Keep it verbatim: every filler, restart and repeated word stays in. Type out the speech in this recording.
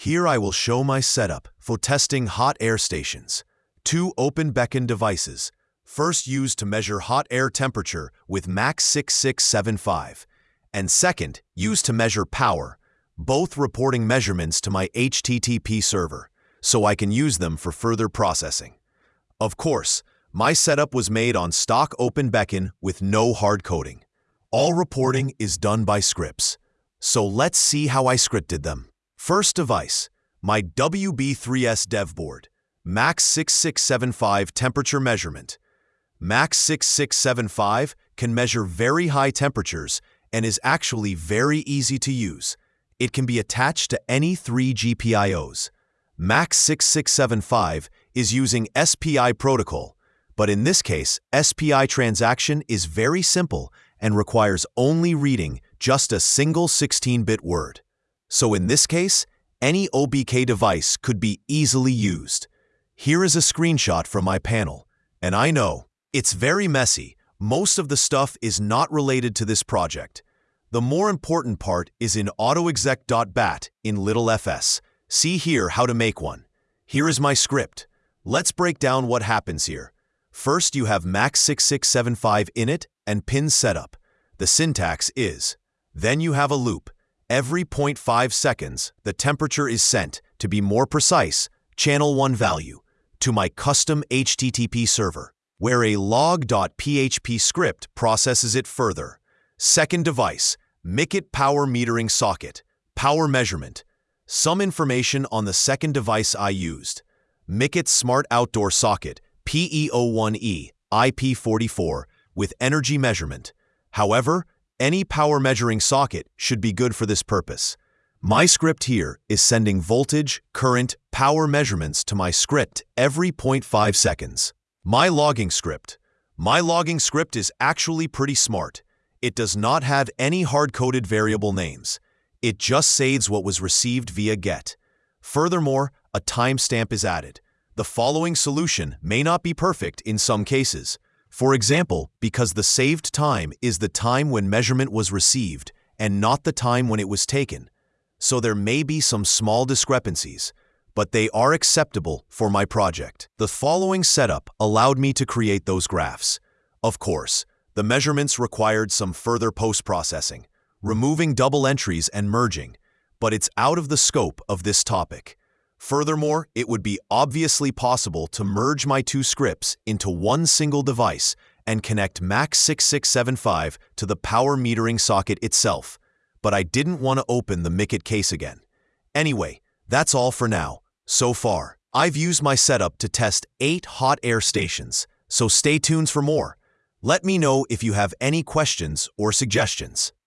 Here I will show my setup for testing hot air stations. Two open beacon devices, first used to measure hot air temperature with MAX six six seven five, and second used to measure power, both reporting measurements to my H T T P server, so I can use them for further processing. Of course, my setup was made on stock open beacon with no hard coding. All reporting is done by scripts. So let's see how I scripted them. First device, my W B three S dev board, MAX six six seven five temperature measurement. MAX six six seven five can measure very high temperatures and is actually very easy to use. It can be attached to any three G P I Os. MAX six six seven five is using S P I protocol, but in this case, S P I transaction is very simple and requires only reading just a single sixteen bit word. So in this case, any O B K device could be easily used. Here is a screenshot from my panel, and I know it's very messy. Most of the stuff is not related to this project. The more important part is in autoexec.bat in little f s. See here how to make one. Here is my script. Let's break down what happens here. First, you have MAX six six seven five init and pin setup. The syntax is, then you have a loop. Every zero point five seconds, the temperature is sent, to be more precise, channel one value, to my custom H T T P server, where a log.php script processes it further. Second device, Mikit power metering socket, power measurement. Some information on the second device I used. Mikit smart outdoor socket, P E zero one E, I P forty-four, with energy measurement. However, any power measuring socket should be good for this purpose. My script here is sending voltage, current, power measurements to my script every zero point five seconds. My logging script. My logging script is actually pretty smart. It does not have any hard-coded variable names. It just saves what was received via GET. Furthermore, a timestamp is added. The following solution may not be perfect in some cases. For example, because the saved time is the time when measurement was received and not the time when it was taken. So there may be some small discrepancies, but they are acceptable for my project. The following setup allowed me to create those graphs. Of course, the measurements required some further post-processing, removing double entries and merging, but it's out of the scope of this topic. Furthermore, it would be obviously possible to merge my two scripts into one single device and connect MAX six six seven five to the power metering socket itself, but I didn't want to open the Mikit case again. Anyway, that's all for now. So far, I've used my setup to test eight hot air stations, so stay tuned for more. Let me know if you have any questions or suggestions.